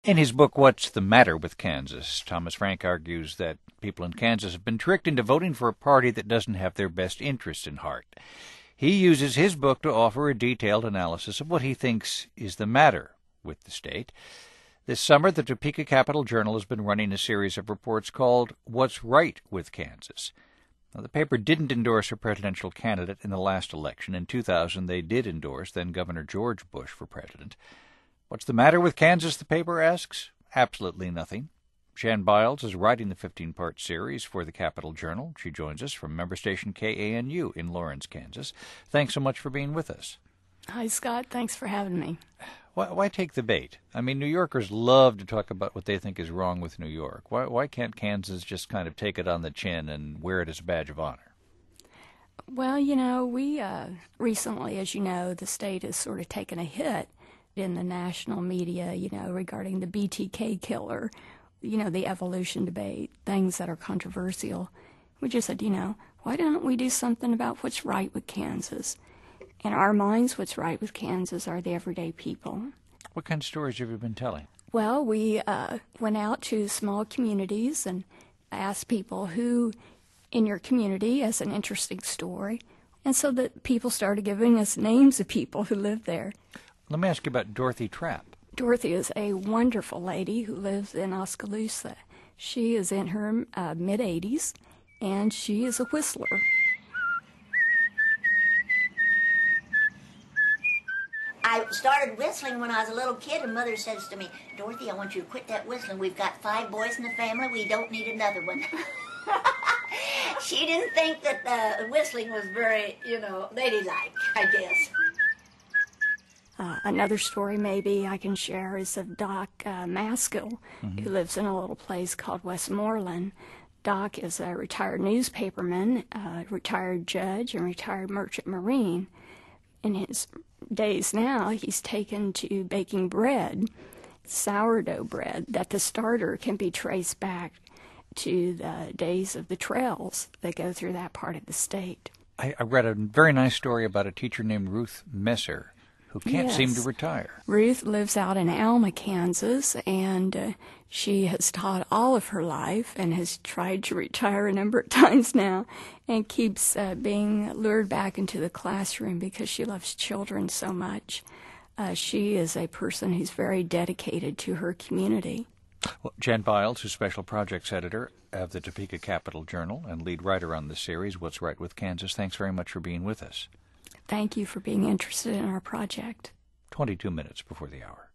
In his book, What's the Matter with Kansas?, Thomas Frank argues that people in Kansas have been tricked into voting for a party that doesn't have their best interests in heart. He uses his book to offer a detailed analysis of what he thinks is the matter with the state. This summer, the Topeka Capital-Journal has been running a series of reports called What's Right with Kansas? Now, the paper didn't endorse a presidential candidate in the last election. In 2000, they did endorse then-Governor George Bush for president. What's the matter with Kansas, the paper asks? Absolutely nothing. Jan Biles is writing the 15-part series for the Capital-Journal. She joins us from member station KANU in Lawrence, Kansas. Thanks so much for being with us. Hi, Scott. Thanks for having me. Why take the bait? I mean, New Yorkers love to talk about what they think is wrong with New York. Why can't Kansas just kind of take it on the chin and wear it as a badge of honor? Well, we recently, as you know, the state has sort of taken a hit in the national media, regarding the BTK killer, the evolution debate, things that are controversial. We just said, why don't we do something about what's right with Kansas? In our minds, what's right with Kansas are the everyday people. What kind of stories have you been telling? Well, we went out to small communities and asked people who in your community has an interesting story. And so that people started giving us names of people who live there. Let me ask you about Dorothy Trapp. Dorothy is a wonderful lady who lives in Oskaloosa. She is in her mid-80s, and she is a whistler. I started whistling when I was a little kid, and Mother says to me, Dorothy, I want you to quit that whistling. We've got 5 boys in the family. We don't need another one. She didn't think that whistling was very, ladylike, I guess. Another story maybe I can share is of Doc Maskill, who lives in a little place called Westmoreland. Doc is a retired newspaperman, a retired judge, and retired merchant marine. In his days now, he's taken to baking bread, sourdough bread, that the starter can be traced back to the days of the trails that go through that part of the state. I read a very nice story about a teacher named Ruth Messer, who can't seem to retire. Ruth lives out in Alma, Kansas, and she has taught all of her life and has tried to retire a number of times now and keeps being lured back into the classroom because she loves children so much. She is a person who's very dedicated to her community. Well, Jan Biles, who's Special Projects Editor of the Topeka Capital-Journal and lead writer on this series, What's Right with Kansas, thanks very much for being with us. Thank you for being interested in our project. 22 minutes before the hour.